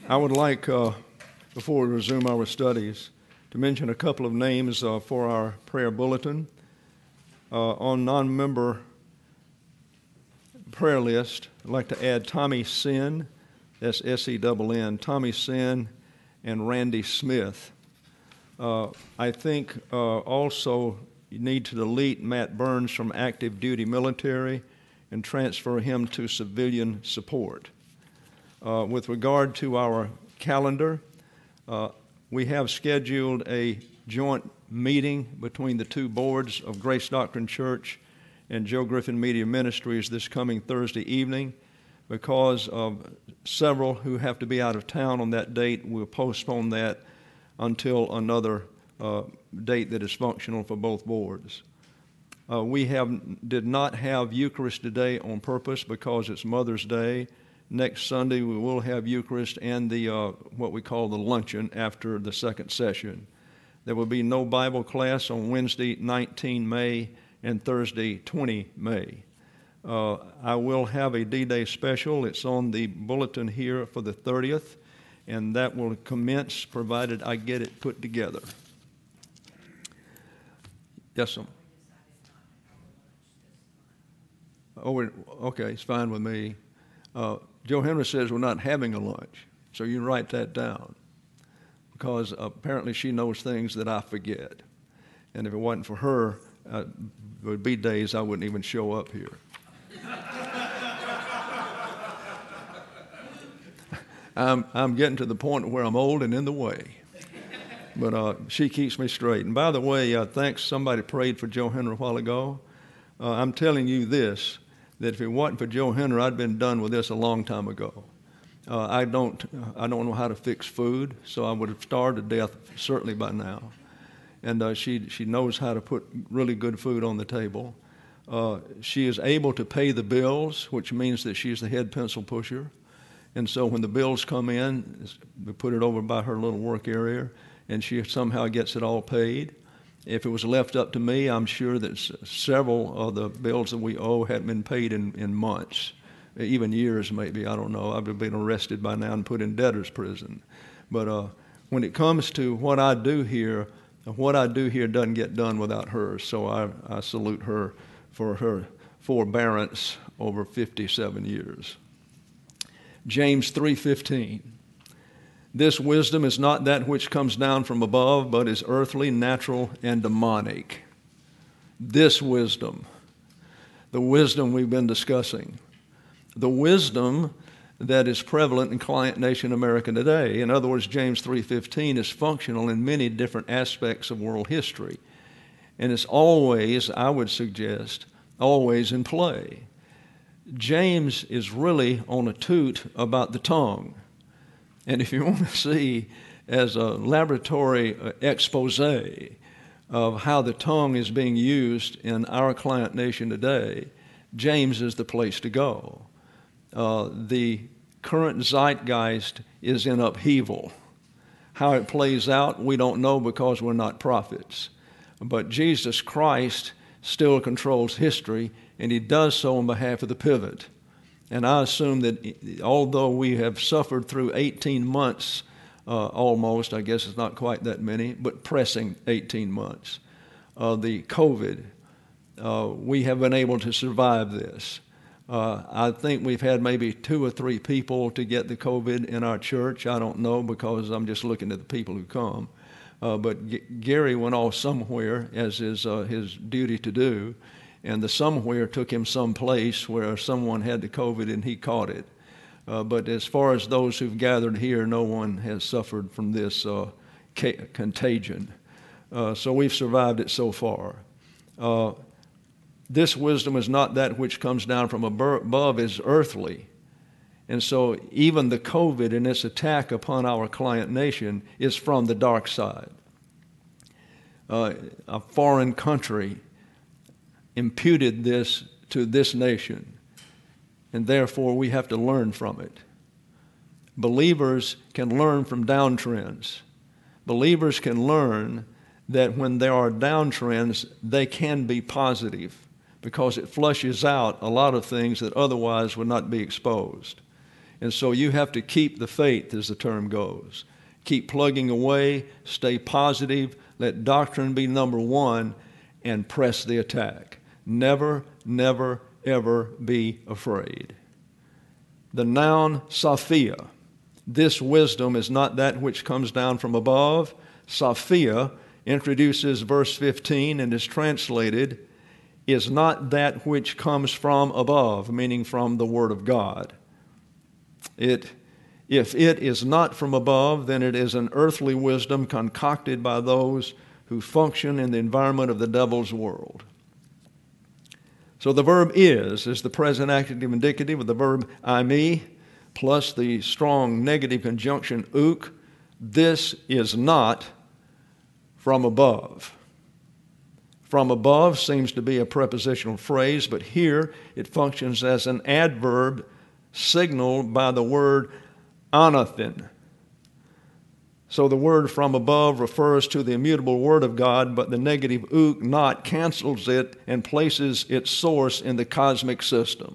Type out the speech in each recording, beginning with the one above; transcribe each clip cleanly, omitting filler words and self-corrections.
I would like, before we resume our studies, to mention a couple of names for our prayer bulletin. On non-member prayer list, I'd like to add Tommy Senn, that's S-E-N-N, Tommy Senn and Randy Smith. I think also you need to delete Matt Burns from active duty military and transfer him to civilian support. With regard to our calendar, we have scheduled a joint meeting between the two boards of Grace Doctrine Church and Joe Griffin Media Ministries this coming Thursday evening. Because of several who have to be out of town on that date, we'll postpone that until another date that is functional for both boards. We did not have Eucharist today on purpose because it's Mother's Day. Next Sunday we will have Eucharist and the what we call the luncheon after the second session. There will be no Bible class on Wednesday 19 May and Thursday 20 May. I will have a D-Day special. It's on the bulletin here for the 30th, and that will commence provided I get it put together. Yes, sir. Oh, okay, it's fine with me. Joe Henry says we're not having a lunch, so you write that down, because apparently she knows things that I forget. And if it wasn't for her, there would be days I wouldn't even show up here. I'm getting to the point where I'm old and in the way. But she keeps me straight. And by the way, thanks, somebody prayed for Joe Henry a while ago. I'm telling you this, that if it wasn't for Joe Henry, I'd been done with this a long time ago. I don't know how to fix food, so I would have starved to death certainly by now. And she knows how to put really good food on the table. She is able to pay the bills, which means that she's the head pencil pusher. And so when the bills come in, we put it over by her little work area, and she somehow gets it all paid. If it was left up to me, I'm sure that several of the bills that we owe had been paid in months, even years maybe, I don't know. I've been arrested by now and put in debtor's prison. But when it comes to what I do here doesn't get done without her, so I salute her for her forbearance over 57 years. James 3:15. This wisdom is not that which comes down from above, but is earthly, natural, and demonic. This wisdom, the wisdom we've been discussing, the wisdom that is prevalent in Client Nation America today. In other words, James 3:15 is functional in many different aspects of world history. And it's always, I would suggest, always in play. James is really on a toot about the tongue. And if you want to see as a laboratory expose of how the tongue is being used in our Client Nation today, James is the place to go. The current zeitgeist is in upheaval. How it plays out, we don't know because we're not prophets. But Jesus Christ still controls history, and he does so on behalf of the pivot. And I assume that although we have suffered through 18 months almost, I guess it's not quite that many, but pressing 18 months, the COVID, we have been able to survive this. I think we've had maybe 2 or 3 people to get the COVID in our church. I don't know because I'm just looking at the people who come. But Gary went off somewhere, as is his duty to do, and the somewhere took him someplace where someone had the COVID and he caught it. But as far as those who've gathered here, no one has suffered from this contagion. So we've survived it so far. This wisdom is not that which comes down from above, is earthly. And so even the COVID and its attack upon our Client Nation is from the dark side. A foreign country imputed this to this nation, and therefore we have to learn from it. Believers can learn from downtrends. Believers can learn that when there are downtrends, they can be positive because it flushes out a lot of things that otherwise would not be exposed. And so you have to keep the faith, as the term goes. Keep plugging away, stay positive, let doctrine be number one, and press the attack. Never, never, ever be afraid. The noun Sophia. This wisdom is not that which comes down from above. Sophia introduces verse 15 and is translated, is not that which comes from above, meaning from the Word of God. If it is not from above, then it is an earthly wisdom concocted by those who function in the environment of the devil's world. So the verb is the present active indicative of the verb eimi, plus the strong negative conjunction uk. This is not from above. From above seems to be a prepositional phrase, but here it functions as an adverb signaled by the word anathen. So the word from above refers to the immutable Word of God, but the negative uk, not, cancels it and places its source in the cosmic system.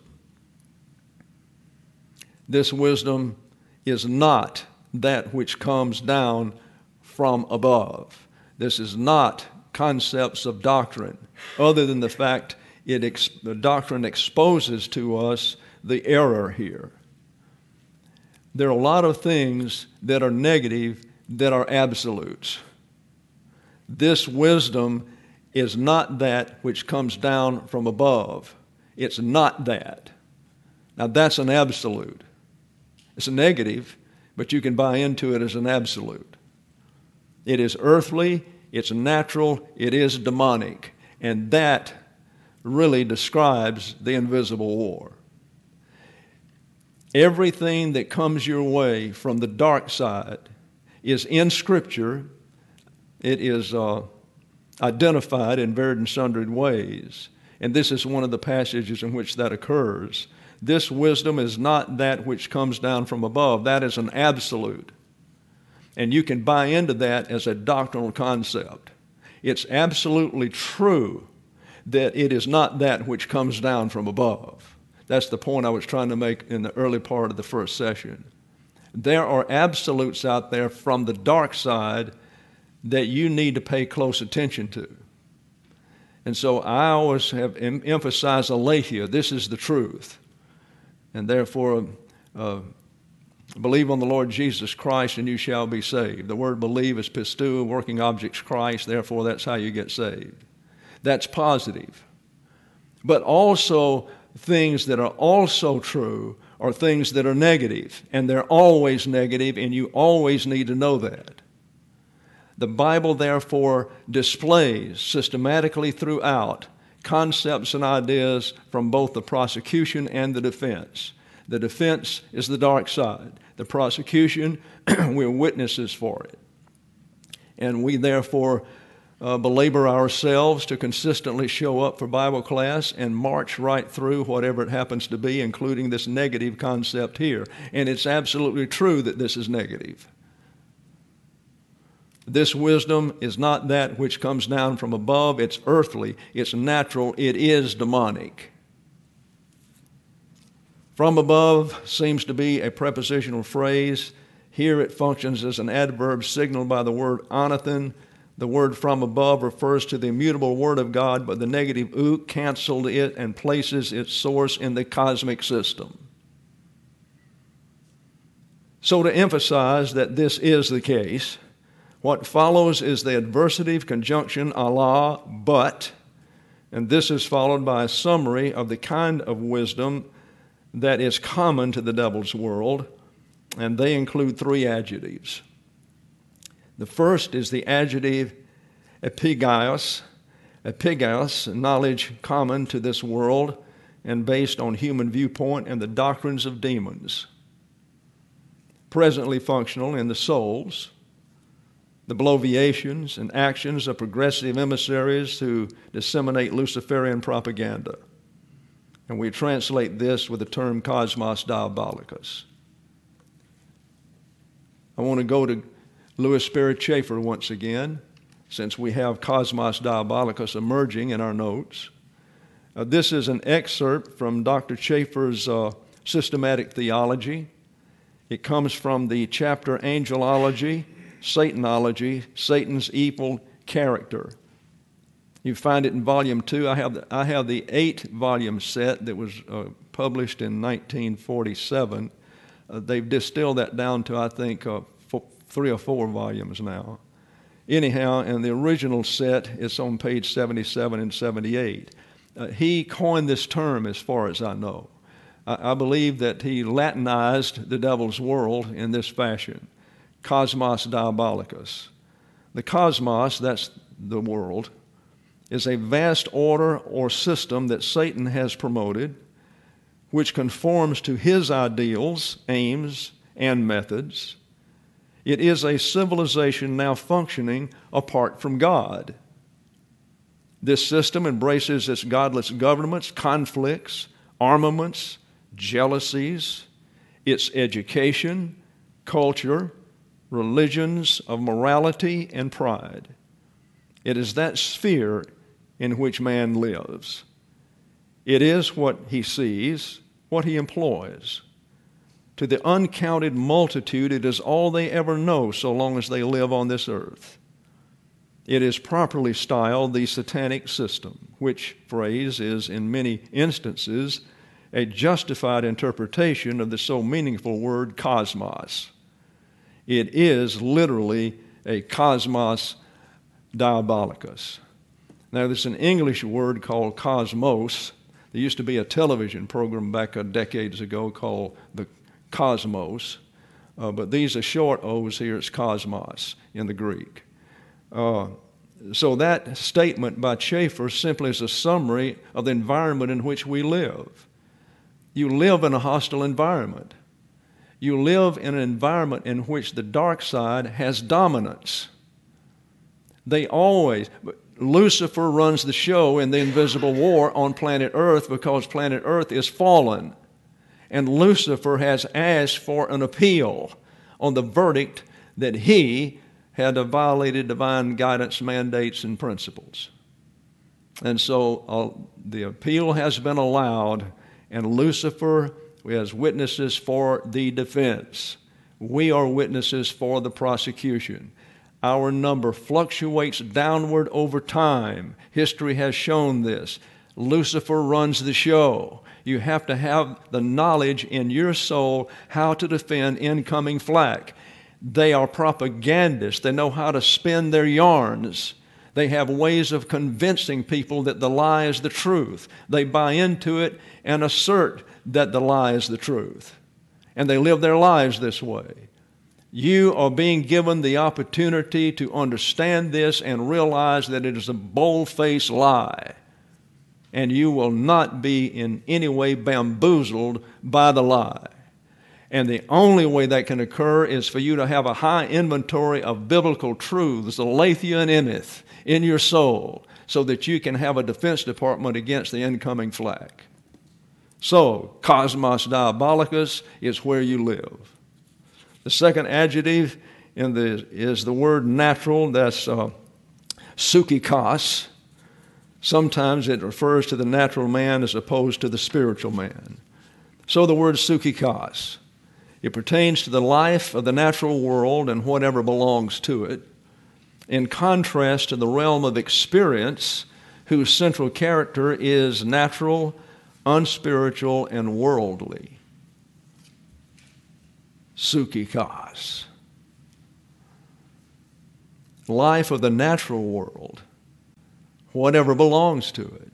This wisdom is not that which comes down from above. This is not concepts of doctrine, other than the fact the doctrine exposes to us the error here. There are a lot of things that are negative that are absolutes. This wisdom is not that which comes down from above. It's not that. Now that's an absolute. It's a negative, but you can buy into it as an absolute. It is earthly, it's natural, it is demonic, and that really describes the invisible war. Everything that comes your way from the dark side is in Scripture. It is identified in varied and sundry ways. And this is one of the passages in which that occurs. This wisdom is not that which comes down from above. That is an absolute. And you can buy into that as a doctrinal concept. It's absolutely true that it is not that which comes down from above. That's the point I was trying to make in the early part of the first session. There are absolutes out there from the dark side that you need to pay close attention to. And so I always have emphasized aletheia. This is the truth. And therefore, believe on the Lord Jesus Christ and you shall be saved. The word believe is pistou, working objects Christ. Therefore, that's how you get saved. That's positive. But also, things that are also true are things that are negative, and they're always negative, and you always need to know that. The Bible, therefore, displays systematically throughout concepts and ideas from both the prosecution and the defense. The defense is the dark side. The prosecution, we're witnesses for it. And we, therefore, belabor ourselves to consistently show up for Bible class and march right through whatever it happens to be, including this negative concept here. And it's absolutely true that this is negative. This wisdom is not that which comes down from above. It's earthly. It's natural. It is demonic. From above seems to be a prepositional phrase. Here it functions as an adverb signaled by the word anathen. The word from above refers to the immutable Word of God, but the negative uk canceled it and places its source in the cosmic system. So to emphasize that this is the case, what follows is the adversative conjunction Allah, but, and this is followed by a summary of the kind of wisdom that is common to the devil's world, and they include three adjectives. The first is the adjective epigaios. Epigaios, knowledge common to this world and based on human viewpoint and the doctrines of demons. Presently functional in the souls, the bloviations and actions of progressive emissaries who disseminate Luciferian propaganda. And we translate this with the term cosmos diabolicus. I want to go to Louis Sperry Chafer once again, since we have Cosmos Diabolicus emerging in our notes. This is an excerpt from Dr. Chafer's systematic theology, It comes from the chapter Angelology, Satanology, Satan's Evil Character. You find it in volume 2. I have the 8-volume set that was published in 1947. They've distilled that down to, I think, 3 or 4 volumes now. Anyhow, in the original set, it's on page 77 and 78. He coined this term, as far as I know. I believe that he Latinized the devil's world in this fashion: cosmos diabolicus. The cosmos, that's the world, is a vast order or system that Satan has promoted, which conforms to his ideals, aims, and methods. It is a civilization now functioning apart from God. This system embraces its godless governments, conflicts, armaments, jealousies, its education, culture, religions of morality and pride. It is that sphere in which man lives. It is what he sees, what he employs. To the uncounted multitude, it is all they ever know so long as they live on this earth. It is properly styled the satanic system, which phrase is in many instances a justified interpretation of the so meaningful word cosmos. It is literally a cosmos diabolicus. Now, there's an English word called cosmos. There used to be a television program back decades ago called the Cosmos, but these are short O's here. It's cosmos in the Greek. So that statement by Schaeffer simply is a summary of the environment in which we live. You live in a hostile environment. You live in an environment in which the dark side has dominance. Lucifer runs the show in the invisible war on planet Earth because planet Earth is fallen. And Lucifer has asked for an appeal on the verdict that he had violated divine guidance, mandates, and principles. And so the appeal has been allowed, and Lucifer has witnesses for the defense. We are witnesses for the prosecution. Our number fluctuates downward over time. History has shown this. Lucifer runs the show. You have to have the knowledge in your soul how to defend incoming flak. They are propagandists. They know how to spin their yarns. They have ways of convincing people that the lie is the truth. They buy into it and assert that the lie is the truth. And they live their lives this way. You are being given the opportunity to understand this and realize that it is a bold-faced lie. And you will not be in any way bamboozled by the lie. And the only way that can occur is for you to have a high inventory of biblical truths, aletheia and emeth, in your soul, so that you can have a defense department against the incoming flak. So, cosmos diabolicus is where you live. The second adjective is the word natural. That's psychikos. Sometimes it refers to the natural man as opposed to the spiritual man. So the word psychikos. It pertains to the life of the natural world and whatever belongs to it, in contrast to the realm of experience, whose central character is natural, unspiritual, and worldly. Psychikos. Life of the natural world, whatever belongs to it.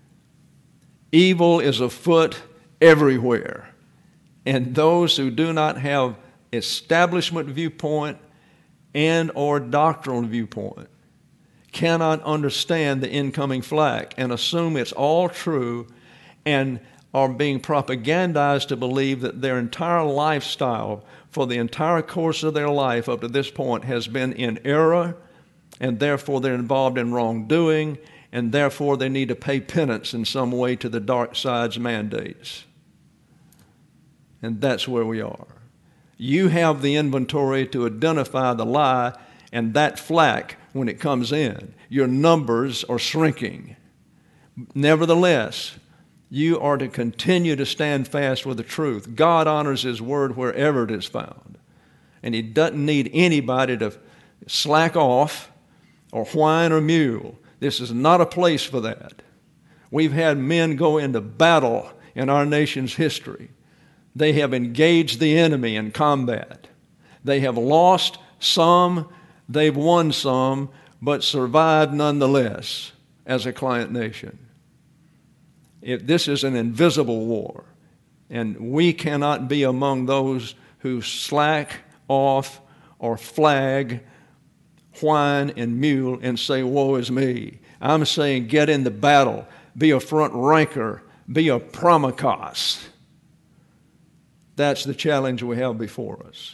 Evil is afoot everywhere. And those who do not have establishment viewpoint and or doctrinal viewpoint cannot understand the incoming flak and assume it's all true and are being propagandized to believe that their entire lifestyle for the entire course of their life up to this point has been in error, and therefore they're involved in wrongdoing, and therefore they need to pay penance in some way to the dark side's mandates. And that's where we are. You have the inventory to identify the lie, and that flak, when it comes in, your numbers are shrinking. Nevertheless, You are to continue to stand fast with the truth. God honors His word wherever it is found. And He doesn't need anybody to slack off or whine or mule. This is not a place for that. We've had men go into battle in our nation's history. They have engaged the enemy in combat. They have lost some, they've won some, but survived nonetheless as a client nation. This is an invisible war, and we cannot be among those who slack off or flag, whine, and mule and say, woe is me. I'm saying get in the battle, be a front ranker, be a promikos. That's the challenge we have before us.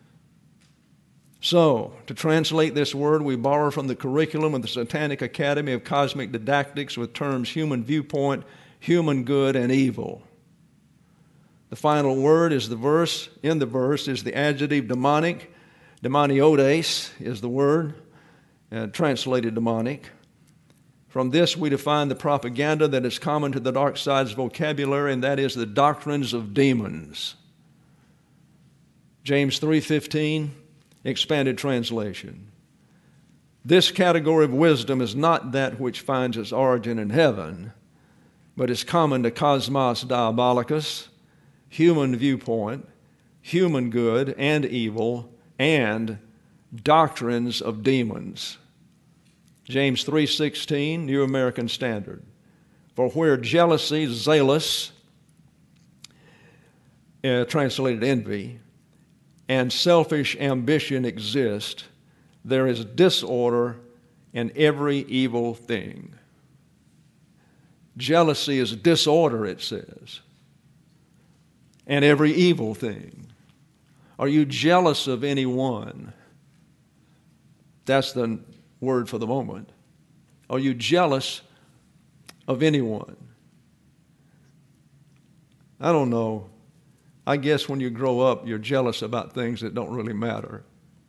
So, to translate this word, we borrow from the curriculum of the Satanic Academy of Cosmic Didactics with terms human viewpoint, human good, and evil. The final word is the verse. In the verse is the adjective demonic. Demoniotes is the word, translated demonic. From this, we define the propaganda that is common to the dark side's vocabulary, and that is the doctrines of demons. James 3:15, expanded translation. This category of wisdom is not that which finds its origin in heaven, but is common to cosmos diabolicus, human viewpoint, human good and evil, and doctrines of demons. James 3:16, New American Standard. For where jealousy, zealous, translated envy, and selfish ambition exist, there is disorder in every evil thing. Jealousy is disorder, it says, and every evil thing. Are you jealous of anyone? That's the word for the moment. Are you jealous of anyone? I don't know. I guess when you grow up, you're jealous about things that don't really matter.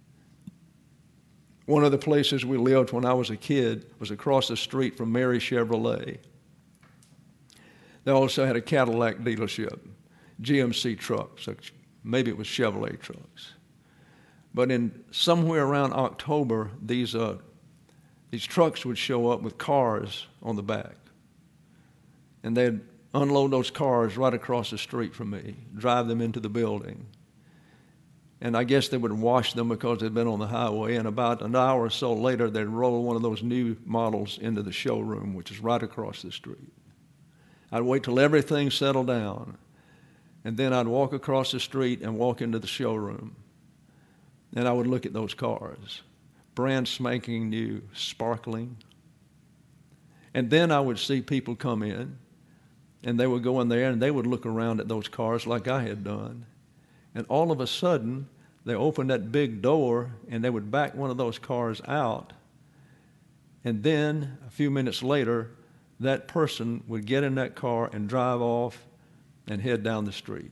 One of the places we lived when I was a kid was across the street from Mary Chevrolet. They also had a Cadillac dealership, GMC trucks, maybe it was Chevrolet trucks. But in somewhere around October, these trucks would show up with cars on the back. And they'd unload those cars right across the street from me, drive them into the building. And I guess they would wash them because they'd been on the highway, and about an hour or so later, they'd roll one of those new models into the showroom, which is right across the street. I'd wait till everything settled down, and then I'd walk across the street and walk into the showroom. And I would look at those cars, brand spanking new, sparkling. And then I would see people come in, and they would go in there and they would look around at those cars like I had done. And all of a sudden, they opened that big door and they would back one of those cars out. And then, a few minutes later, that person would get in that car and drive off and head down the street.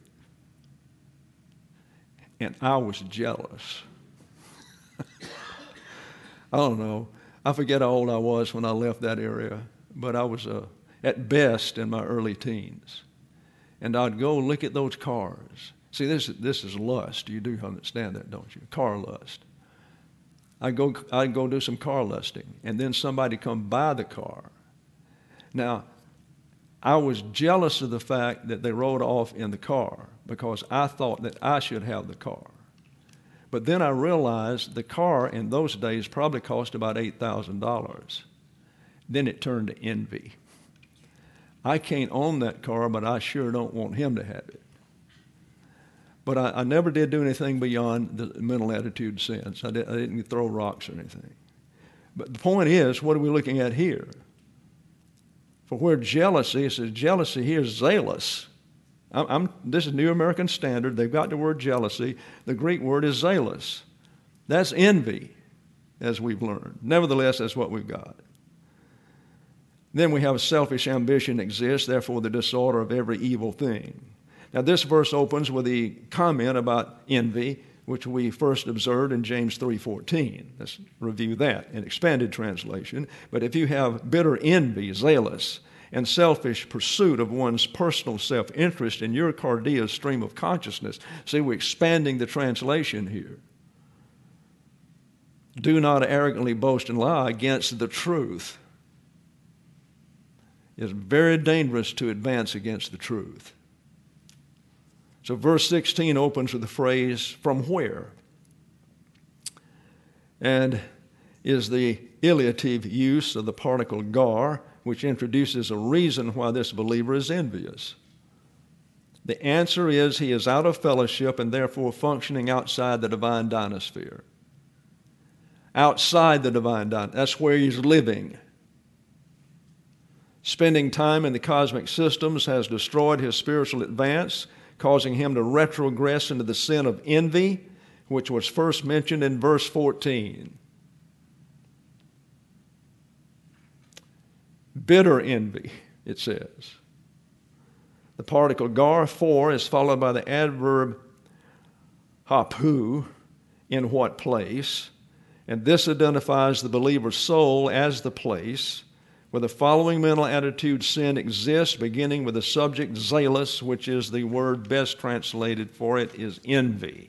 And I was jealous. I don't know. I forget how old I was when I left that area, but I was at best in my early teens. And I'd go look at those cars. See, this is lust. You do understand that, don't you? Car lust. I'd go do some car lusting, and then somebody come buy the car. Now, I was jealous of the fact that they rode off in the car because I thought that I should have the car. But then I realized the car in those days probably cost about $8,000. Then it turned to envy. I can't own that car, but I sure don't want him to have it. But I never did do anything beyond the mental attitude sense. I didn't throw rocks or anything. But the point is, what are we looking at here? For where jealousy, it says jealousy here is zealous. This is New American Standard. They've got the word jealousy. The Greek word is zealous. That's envy, as we've learned. Nevertheless, that's what we've got. Then we have selfish ambition exists, therefore the disorder of every evil thing. Now this verse opens with the comment about envy, which we first observed in James 3:14. Let's review that in expanded translation. But if you have bitter envy, zealous, and selfish pursuit of one's personal self-interest in your cardia stream of consciousness. See, we're expanding the translation here. Do not arrogantly boast and lie against the truth. It's very dangerous to advance against the truth. So verse 16 opens with the phrase, from where? And is the iliative use of the particle gar, which introduces a reason why this believer is envious. The answer is he is out of fellowship and therefore functioning outside the divine dynasphere. Outside the divine dynasphere. That's where he's living. Spending time in the cosmic systems has destroyed his spiritual advance, causing him to retrogress into the sin of envy, which was first mentioned in verse 14. Bitter envy, it says. The particle gar, for, is followed by the adverb hapu, in what place, and this identifies the believer's soul as the place where the following mental attitude sin exists, beginning with the subject zealous, which is the word best translated for it is envy.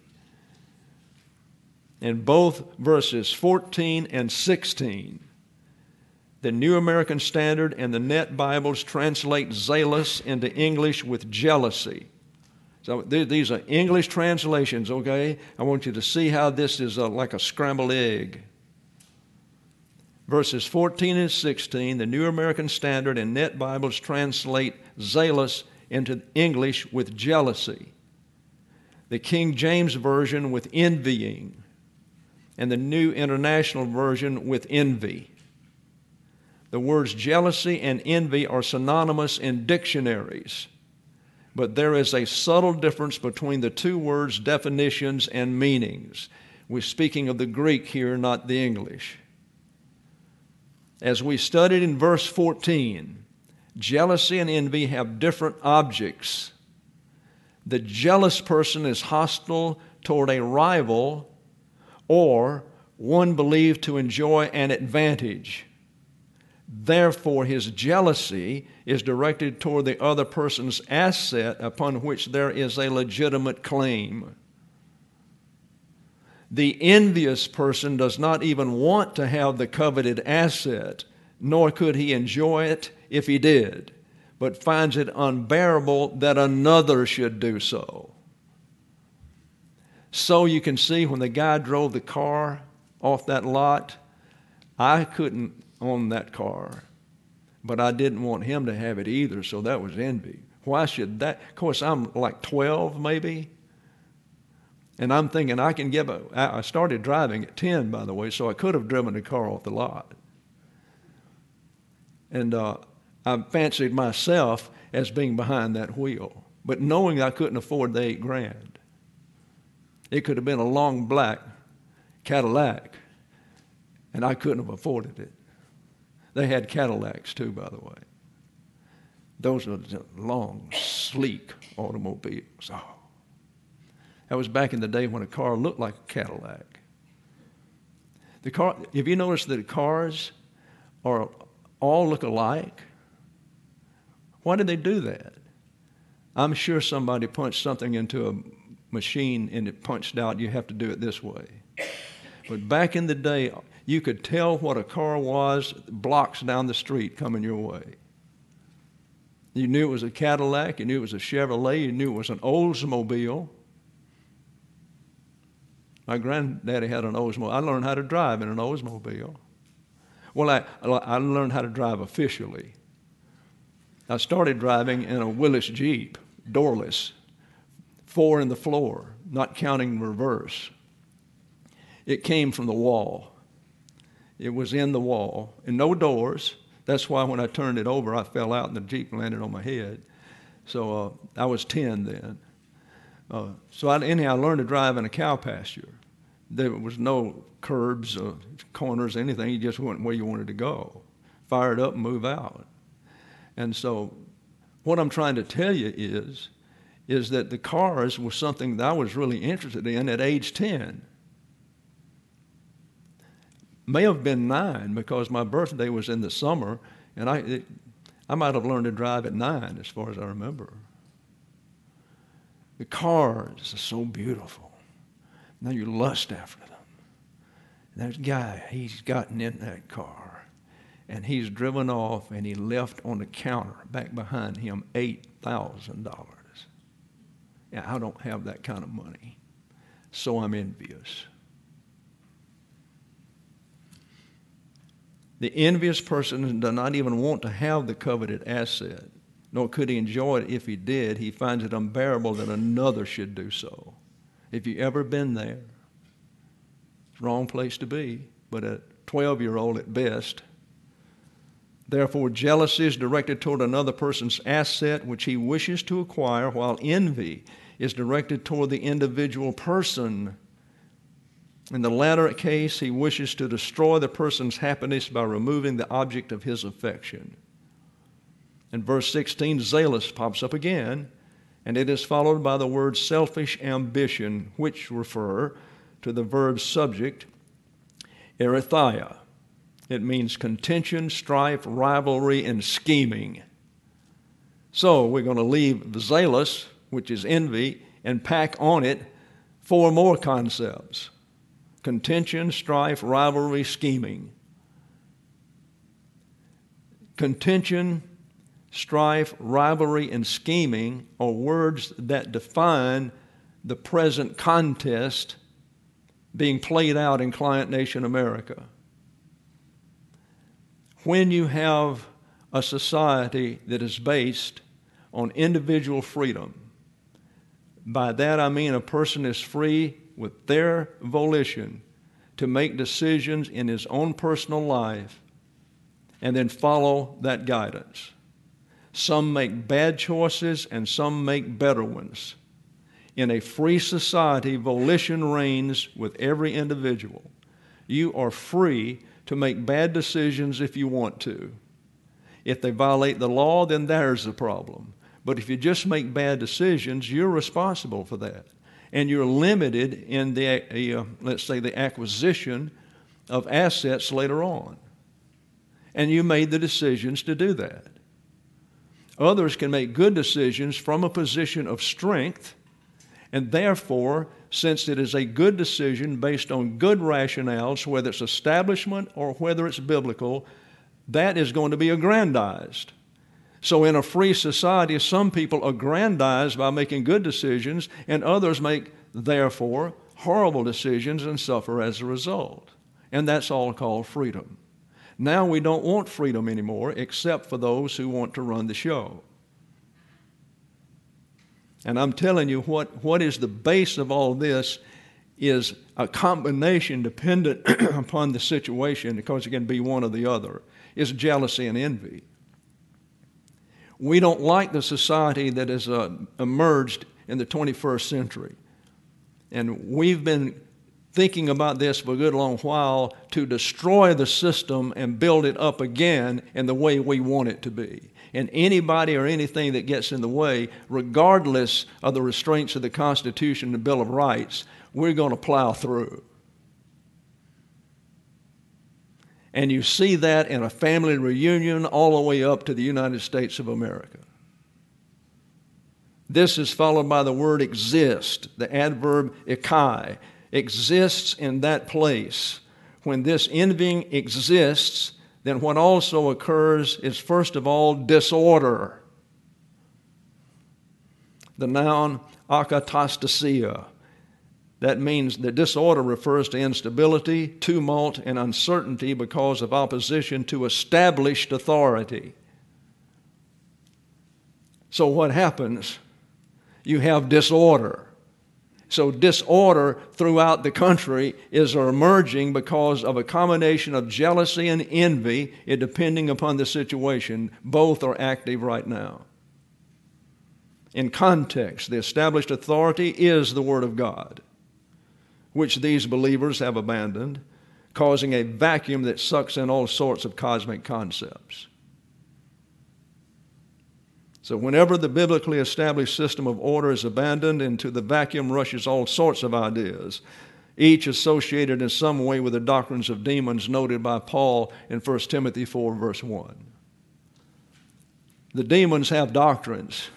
In both verses 14 and 16, the New American Standard and the Net Bibles translate zealous into English with jealousy. So these are English translations, okay? I want you to see how this is like a scrambled egg. Verses 14 and 16, the New American Standard and Net Bibles translate zealous into English with jealousy. The King James Version with envying, and the New International Version with envy. The words jealousy and envy are synonymous in dictionaries, but there is a subtle difference between the two words' definitions and meanings. We're speaking of the Greek here, not the English. As we studied in verse 14, jealousy and envy have different objects. The jealous person is hostile toward a rival or one believed to enjoy an advantage. Therefore, his jealousy is directed toward the other person's asset upon which there is a legitimate claim. The envious person does not even want to have the coveted asset, nor could he enjoy it if he did, but finds it unbearable that another should do so. So you can see when the guy drove the car off that lot, I couldn't own that car, but I didn't want him to have it either, so that was envy. Why should that? Of course, I'm like 12 maybe, and I'm thinking I can give I started driving at 10, by the way, so I could have driven the car off the lot. And I fancied myself as being behind that wheel, but knowing I couldn't afford the $8,000. It could have been a long black Cadillac, and I couldn't have afforded it. They had Cadillacs too, by the way. Those are long, sleek automobiles. Oh. That was back in the day when a car looked like a Cadillac. The car, if you notice that cars all look alike, why did they do that? I'm sure somebody punched something into a machine and it punched out, you have to do it this way. But back in the day, you could tell what a car was blocks down the street coming your way. You knew it was a Cadillac, you knew it was a Chevrolet, you knew it was an Oldsmobile. My granddaddy had an Oldsmobile. I learned how to drive in an Oldsmobile. Well, I learned how to drive officially. I started driving in a Willys Jeep, doorless, 4 in the floor, not counting reverse. It came from the wall. It was in the wall, and no doors. That's why when I turned it over, I fell out and the Jeep landed on my head. So I was 10 then. I learned to drive in a cow pasture. There was no curbs, corners, anything. You just went where you wanted to go. Fire it up and move out. And so what I'm trying to tell you is that the cars was something that I was really interested in at age 10. May have been 9 because my birthday was in the summer, and I might have learned to drive at 9, as far as I remember. The cars are so beautiful. Now you lust after them. And that guy, he's gotten in that car, and he's driven off, and he left on the counter back behind him $8,000. Yeah, I don't have that kind of money, so I'm envious. The envious person does not even want to have the coveted asset, nor could he enjoy it if he did. He finds it unbearable that another should do so. If you've ever been there, it's the wrong place to be, but a 12-year-old at best. Therefore, jealousy is directed toward another person's asset which he wishes to acquire, while envy is directed toward the individual person. In the latter case, he wishes to destroy the person's happiness by removing the object of his affection. In verse 16, zealous pops up again, and it is followed by the word selfish ambition, which refer to the verb subject, erithia. It means contention, strife, rivalry, and scheming. So we're going to leave the zealous, which is envy, and pack on it 4 more concepts: contention, strife, rivalry, scheming. Contention, strife, rivalry, and scheming are words that define the present contest being played out in Client Nation America. When you have a society that is based on individual freedom, by that I mean a person is free with their volition to make decisions in his own personal life and then follow that guidance. Some make bad choices and some make better ones. In a free society, volition reigns with every individual. You are free to make bad decisions if you want to. If they violate the law, then there's the problem. But if you just make bad decisions, you're responsible for that. And you're limited in let's say, the acquisition of assets later on. And you made the decisions to do that. Others can make good decisions from a position of strength, and therefore, since it is a good decision based on good rationales, whether it's establishment or whether it's biblical, that is going to be aggrandized. So in a free society, some people aggrandize by making good decisions, and others make, therefore, horrible decisions and suffer as a result. And that's all called freedom. Now we don't want freedom anymore, except for those who want to run the show. And I'm telling you, what is the base of all this is a combination dependent upon the situation, because it can be one or the other, is jealousy and envy. We don't like the society that has emerged in the 21st century. And we've been thinking about this for a good long while to destroy the system and build it up again in the way we want it to be. And anybody or anything that gets in the way, regardless of the restraints of the Constitution and the Bill of Rights, we're going to plow through. And you see that in a family reunion all the way up to the United States of America. This is followed by the word exist, the adverb ikai, exists in that place. When this envying exists, then what also occurs is, first of all, disorder. The noun akatastasia. That means the disorder refers to instability, tumult, and uncertainty because of opposition to established authority. So what happens? You have disorder. So disorder throughout the country is emerging because of a combination of jealousy and envy, depending upon the situation. Both are active right now. In context, the established authority is the Word of God, which these believers have abandoned, causing a vacuum that sucks in all sorts of cosmic concepts. So whenever the biblically established system of order is abandoned, into the vacuum rushes all sorts of ideas, each associated in some way with the doctrines of demons noted by Paul in 1 Timothy 4, verse 1. The demons have doctrines,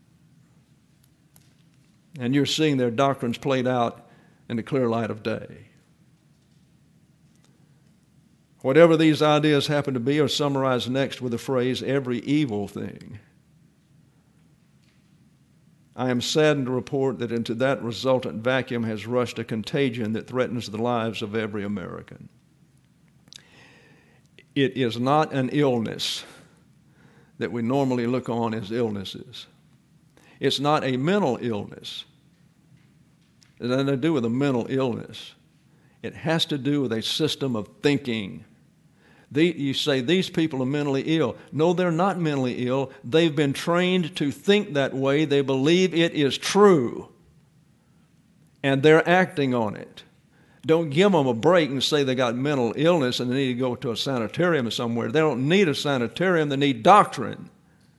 and you're seeing their doctrines played out in the clear light of day. Whatever these ideas happen to be are summarized next with the phrase, every evil thing. I am saddened to report that into that resultant vacuum has rushed a contagion that threatens the lives of every American. It is not an illness that we normally look on as illnesses. It's not a mental illness. It has nothing to do with a mental illness. It has to do with a system of thinking. You say these people are mentally ill. No, they're not mentally ill. They've been trained to think that way. They believe it is true, and they're acting on it. Don't give them a break and say they got mental illness and they need to go to a sanitarium somewhere. They don't need a sanitarium. They need doctrine.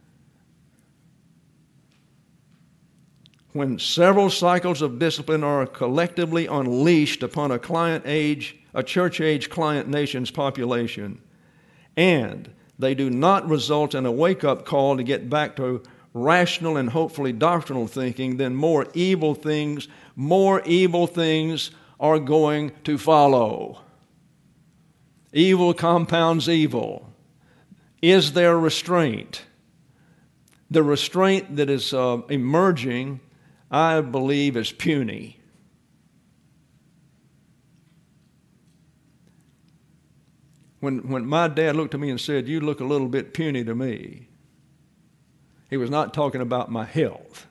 When several cycles of discipline are collectively unleashed upon a church-age client nation's population, and they do not result in a wake-up call to get back to rational and hopefully doctrinal thinking, then more evil things are going to follow. Evil compounds evil. Is there restraint? The restraint that is emerging, I believe, is puny. When my dad looked at me and said, "You look a little bit puny to me," he was not talking about my health.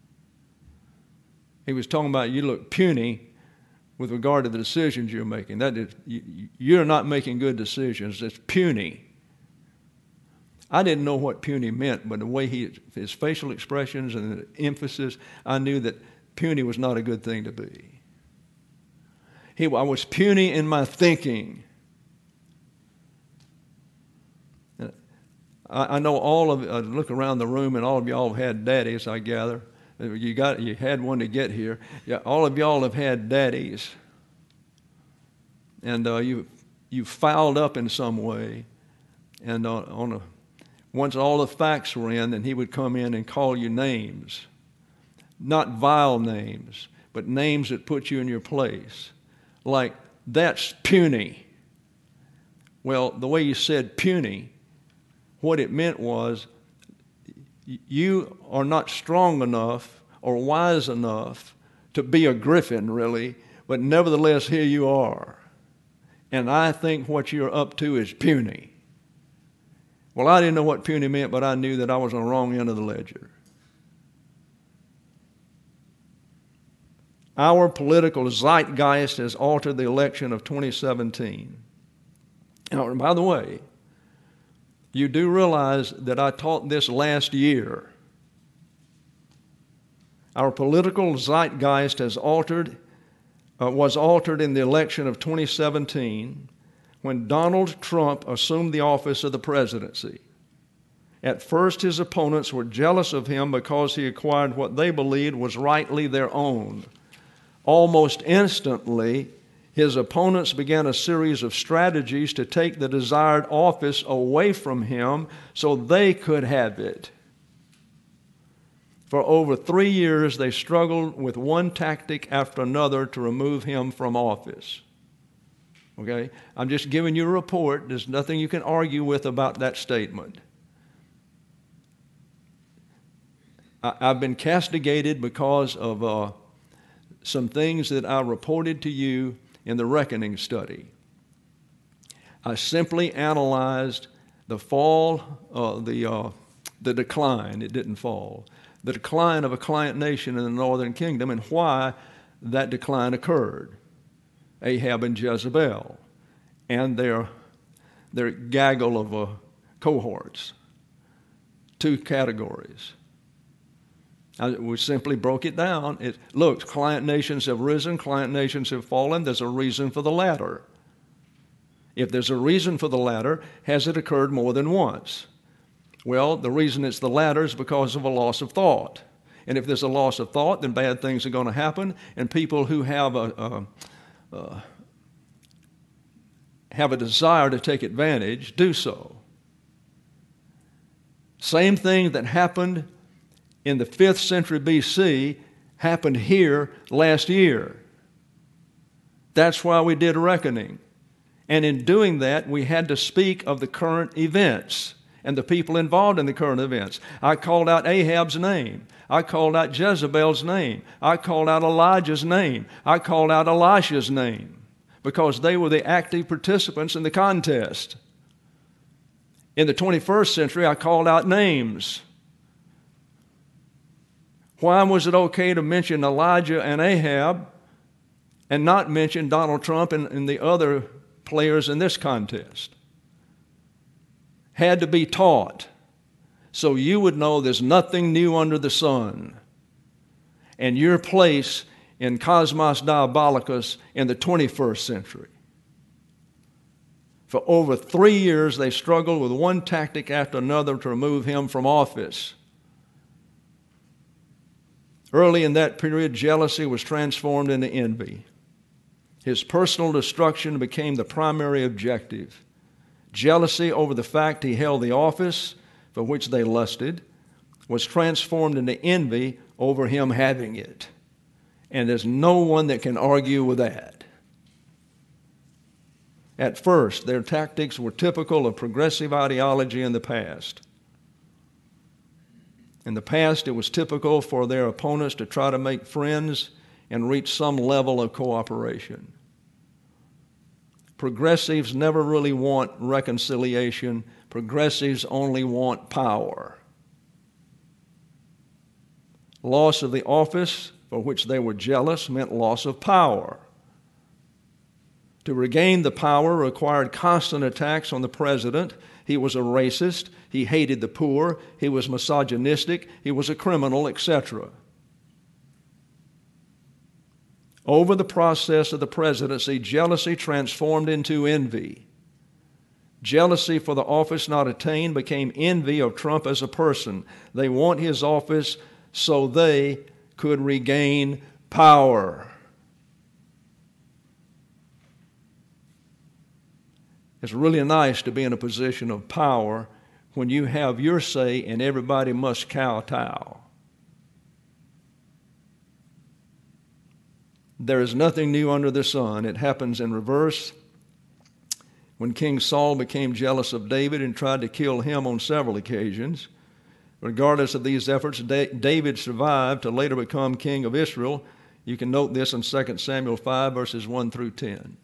He was talking about you look puny with regard to the decisions you're making. That is, you're not making good decisions. It's puny. I didn't know what puny meant, but the way his facial expressions and the emphasis, I knew that puny was not a good thing to be. I was puny in my thinking. I know look around the room, and all of y'all have had daddies, I gather. You had one to get here. Yeah, all of y'all have had daddies. And you fouled up in some way. And once all the facts were in, then he would come in and call you names. Not vile names, but names that put you in your place. Like, that's puny. Well, the way you said puny, what it meant was you are not strong enough or wise enough to be a griffin, really, but nevertheless, here you are. And I think what you're up to is puny. Well, I didn't know what puny meant, but I knew that I was on the wrong end of the ledger. Our political zeitgeist has altered the election of 2017. Now, by the way, you do realize that I taught this last year. Our political zeitgeist was altered in the election of 2017 when Donald Trump assumed the office of the presidency. At first, his opponents were jealous of him because he acquired what they believed was rightly their own. Almost instantly, his opponents began a series of strategies to take the desired office away from him so they could have it. For over 3 years, they struggled with one tactic after another to remove him from office. Okay? I'm just giving you a report. There's nothing you can argue with about that statement. I've been castigated because of some things that I reported to you in the reckoning study. I simply analyzed the decline, it didn't fall, the decline of a client nation in the northern kingdom and why that decline occurred. Ahab and Jezebel and their gaggle of cohorts. 2 categories. We simply broke it down. Look, client nations have risen, client nations have fallen. There's a reason for the latter. If there's a reason for the latter, has it occurred more than once? Well, the reason it's the latter is because of a loss of thought. And if there's a loss of thought, then bad things are going to happen, and people who have a desire to take advantage do so. Same thing that happened in the 5th century BC happened here last year. That's why we did a reckoning. And in doing that, we had to speak of the current events and the people involved in the current events. I called out Ahab's name. I called out Jezebel's name. I called out Elijah's name. I called out Elisha's name because they were the active participants in the contest. In the 21st century, I called out names. Why was it okay to mention Elijah and Ahab and not mention Donald Trump and the other players in this contest? Had to be taught so you would know there's nothing new under the sun. And your place in Cosmos Diabolicus in the 21st century. For over 3 years, they struggled with one tactic after another to remove him from office. Early in that period, jealousy was transformed into envy. His personal destruction became the primary objective. Jealousy over the fact he held the office for which they lusted was transformed into envy over him having it. And there's no one that can argue with that. At first, their tactics were typical of progressive ideology in the past. In the past, it was typical for their opponents to try to make friends and reach some level of cooperation. Progressives never really want reconciliation. Progressives only want power. Loss of the office for which they were jealous meant loss of power. To regain the power required constant attacks on the president. He was a racist. He hated the poor. He was misogynistic. He was a criminal, etc. Over the process of the presidency, jealousy transformed into envy. Jealousy for the office not attained became envy of Trump as a person. They want his office so they could regain power. It's really nice to be in a position of power when you have your say and everybody must kowtow. There is nothing new under the sun. It happens in reverse. When King Saul became jealous of David and tried to kill him on several occasions, regardless of these efforts, David survived to later become king of Israel. You can note this in 2 Samuel 5, verses 1 through 10.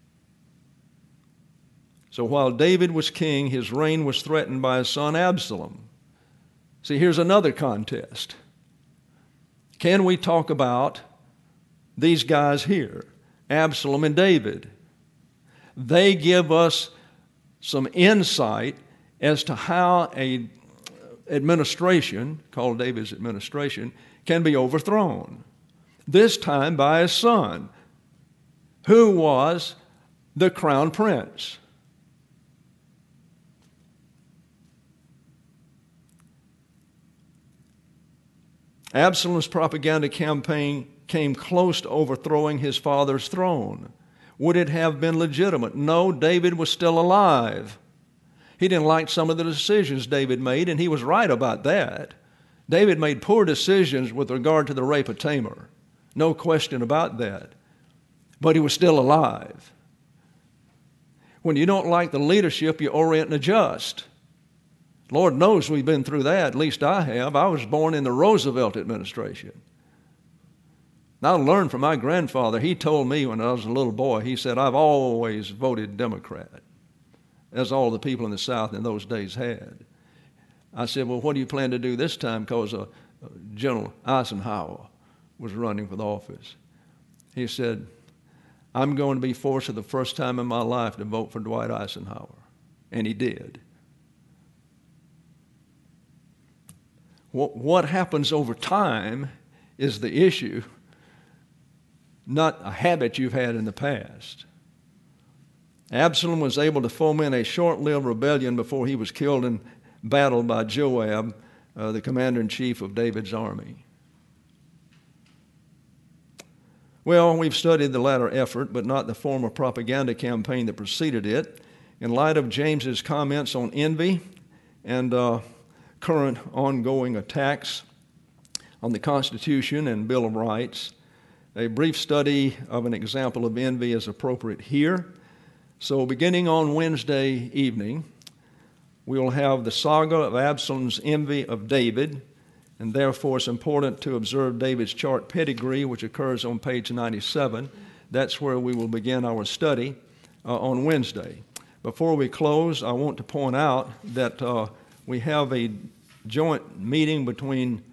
So while David was king, his reign was threatened by his son Absalom. See, here's another contest. Can we talk about these guys here, Absalom and David? They give us some insight as to how an administration, called David's administration, can be overthrown. This time by his son, who was the crown prince. Absalom's propaganda campaign came close to overthrowing his father's throne. Would it have been legitimate? No, David was still alive. He didn't like some of the decisions David made, and he was right about that. David made poor decisions with regard to the rape of Tamar. No question about that. But he was still alive. When you don't like the leadership, you orient and adjust. Lord knows we've been through that. At least I have. I was born in the Roosevelt administration. And I learned from my grandfather. He told me when I was a little boy, he said, I've always voted Democrat, as all the people in the South in those days had. I said, well, what do you plan to do this time? Because General Eisenhower was running for the office. He said, I'm going to be forced for the first time in my life to vote for Dwight Eisenhower. And he did. What happens over time is the issue, not a habit you've had in the past. Absalom was able to foment a short-lived rebellion before he was killed in battle by Joab, the commander-in-chief of David's army. Well, we've studied the latter effort, but not the form of propaganda campaign that preceded it. In light of James's comments on envy and current ongoing attacks on the Constitution and Bill of Rights. A brief study of an example of envy is appropriate here. So beginning on Wednesday evening, we will have the saga of Absalom's envy of David, and therefore it's important to observe David's chart pedigree, which occurs on page 97. That's where we will begin our study on Wednesday. Before we close, I want to point out that we have a joint meeting between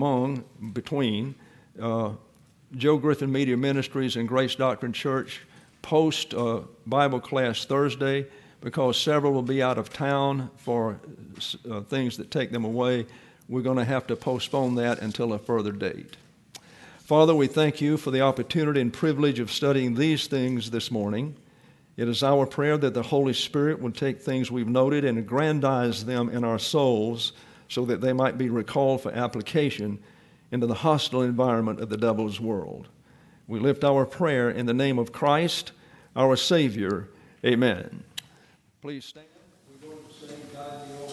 Joe Griffin Media Ministries and Grace Doctrine Church post Bible class Thursday, because several will be out of town for things that take them away. We're going to have to postpone that until a further date. Father, we thank you for the opportunity and privilege of studying these things this morning. It is our prayer that the Holy Spirit will take things we've noted and aggrandize them in our souls so that they might be recalled for application into the hostile environment of the devil's world. We lift our prayer in the name of Christ, our Savior. Amen. Please stand. We're going to sing God Be